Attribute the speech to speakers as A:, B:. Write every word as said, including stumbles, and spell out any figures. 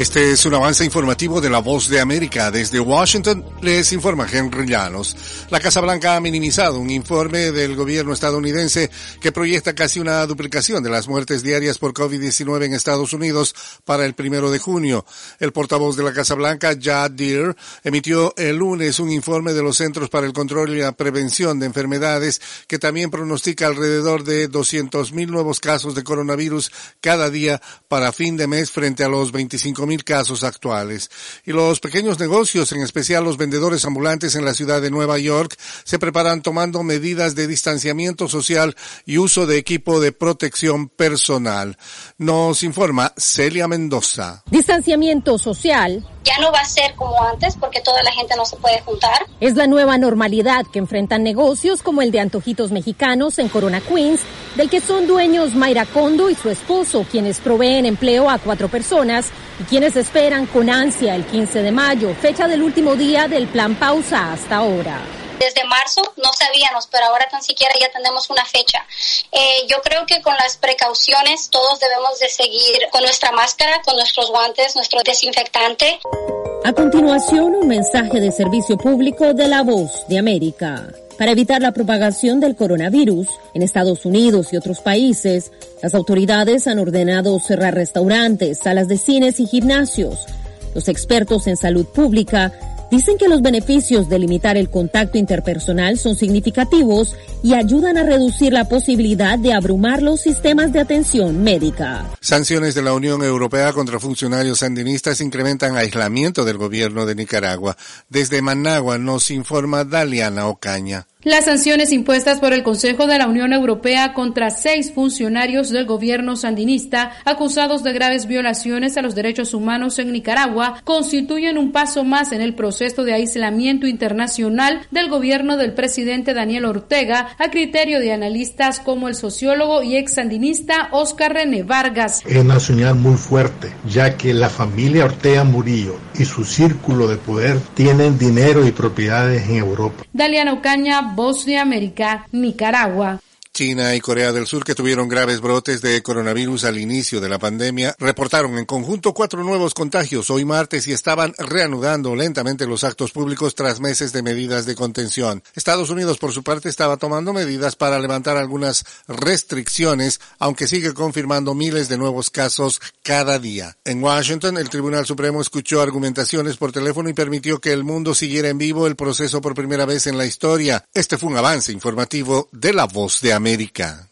A: Este es un avance informativo de La Voz de América. Desde Washington les informa Henry Llanos. La Casa Blanca ha minimizado un informe del gobierno estadounidense que proyecta casi una duplicación de las muertes diarias por COVID diecinueve en Estados Unidos para el primero de junio. El portavoz de la Casa Blanca, Jad Deere, emitió el lunes un informe de los Centros para el Control y la Prevención de Enfermedades que también pronostica alrededor de doscientos mil nuevos casos de coronavirus cada día para fin de mes frente a los veinticinco mil casos actuales. Y los pequeños negocios, en especial los vendedores ambulantes en la ciudad de Nueva York, se preparan tomando medidas de distanciamiento social y uso de equipo de protección personal. Nos informa Celia Mendoza.
B: Distanciamiento social
C: ya no va a ser como antes porque toda la gente no se puede juntar.
B: Es la nueva normalidad que enfrentan negocios como el de Antojitos Mexicanos en Corona, Queens, del que son dueños Mayra Kondo y su esposo, quienes proveen empleo a cuatro personas y quienes esperan con ansia el quince de mayo, fecha del último día del plan pausa hasta ahora.
C: Desde marzo no sabíamos, pero ahora tan siquiera ya tenemos una fecha. Eh, yo creo que con las precauciones todos debemos de seguir con nuestra máscara, con nuestros guantes, nuestro desinfectante.
B: A continuación, un mensaje de servicio público de La Voz de América. Para evitar la propagación del coronavirus en Estados Unidos y otros países, las autoridades han ordenado cerrar restaurantes, salas de cines y gimnasios. Los expertos en salud pública dicen que los beneficios de limitar el contacto interpersonal son significativos y ayudan a reducir la posibilidad de abrumar los sistemas de atención médica.
A: Sanciones de la Unión Europea contra funcionarios sandinistas incrementan aislamiento del gobierno de Nicaragua. Desde Managua nos informa Daliana Ocaña.
D: Las sanciones impuestas por el Consejo de la Unión Europea contra seis funcionarios del gobierno sandinista acusados de graves violaciones a los derechos humanos en Nicaragua constituyen un paso más en el proceso de aislamiento internacional del gobierno del presidente Daniel Ortega, a criterio de analistas como el sociólogo y ex sandinista Oscar René Vargas.
E: Es una señal muy fuerte, ya que la familia Ortega Murillo y su círculo de poder tienen dinero y propiedades en Europa.
D: Daliana Ocaña, Voz de América, Nicaragua.
A: China y Corea del Sur, que tuvieron graves brotes de coronavirus al inicio de la pandemia, reportaron en conjunto cuatro nuevos contagios hoy martes y estaban reanudando lentamente los actos públicos tras meses de medidas de contención. Estados Unidos, por su parte, estaba tomando medidas para levantar algunas restricciones, aunque sigue confirmando miles de nuevos casos cada día. En Washington, el Tribunal Supremo escuchó argumentaciones por teléfono y permitió que el mundo siguiera en vivo el proceso por primera vez en la historia. Este fue un avance informativo de La Voz de América.